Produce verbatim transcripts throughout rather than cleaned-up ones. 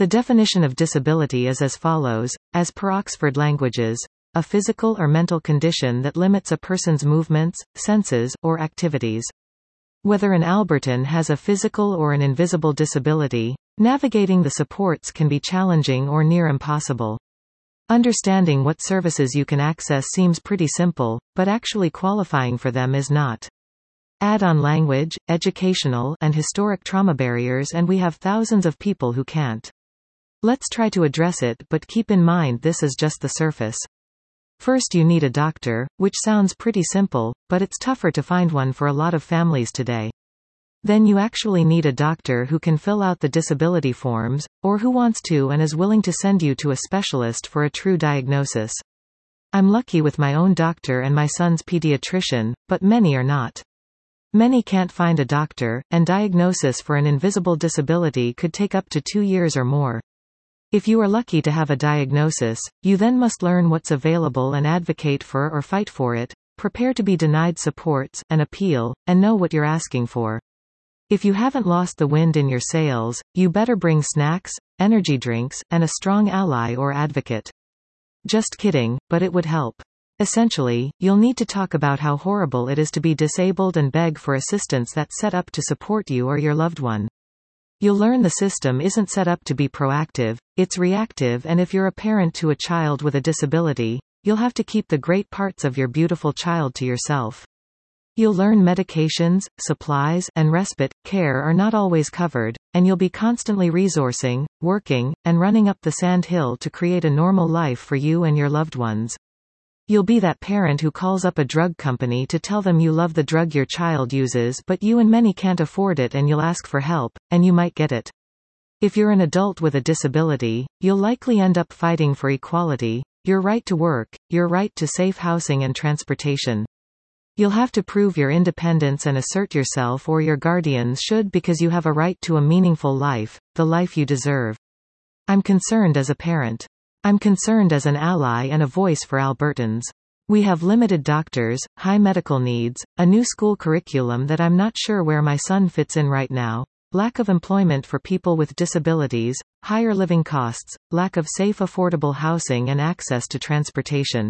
The definition of disability is as follows, as per Oxford Languages: a physical or mental condition that limits a person's movements, senses, or activities. Whether an Albertan has a physical or an invisible disability, navigating the supports can be challenging or near impossible. Understanding what services you can access seems pretty simple, but actually qualifying for them is not. Add on language, educational, and historic trauma barriers and we have thousands of people who can't. Let's try to address it, but keep in mind this is just the surface. First, you need a doctor, which sounds pretty simple, but it's tougher to find one for a lot of families today. Then you actually need a doctor who can fill out the disability forms, or who wants to and is willing to send you to a specialist for a true diagnosis. I'm lucky with my own doctor and my son's pediatrician, but many are not. Many can't find a doctor, and diagnosis for an invisible disability could take up to two years or more. If you are lucky to have a diagnosis, you then must learn what's available and advocate for or fight for it, prepare to be denied supports, and appeal, and know what you're asking for. If you haven't lost the wind in your sails, you better bring snacks, energy drinks, and a strong ally or advocate. Just kidding, but it would help. Essentially, you'll need to talk about how horrible it is to be disabled and beg for assistance that's set up to support you or your loved one. You'll learn the system isn't set up to be proactive, it's reactive, and if you're a parent to a child with a disability, you'll have to keep the great parts of your beautiful child to yourself. You'll learn medications, supplies, and respite care are not always covered, and you'll be constantly resourcing, working, and running up the sand hill to create a normal life for you and your loved ones. You'll be that parent who calls up a drug company to tell them you love the drug your child uses but you and many can't afford it, and you'll ask for help, and you might get it. If you're an adult with a disability, you'll likely end up fighting for equality, your right to work, your right to safe housing and transportation. You'll have to prove your independence and assert yourself, or your guardians should, because you have a right to a meaningful life, the life you deserve. I'm concerned as a parent. I'm concerned as an ally and a voice for Albertans. We have limited doctors, high medical needs, a new school curriculum that I'm not sure where my son fits in right now, lack of employment for people with disabilities, higher living costs, lack of safe affordable housing and access to transportation.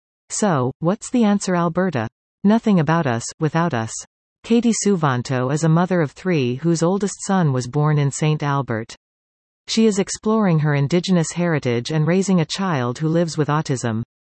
So, what's the answer, Alberta? Nothing about us, without us. Katie Suvanto is a mother of three whose oldest son was born in Saint Albert. She is exploring her Indigenous heritage and raising a child who lives with autism.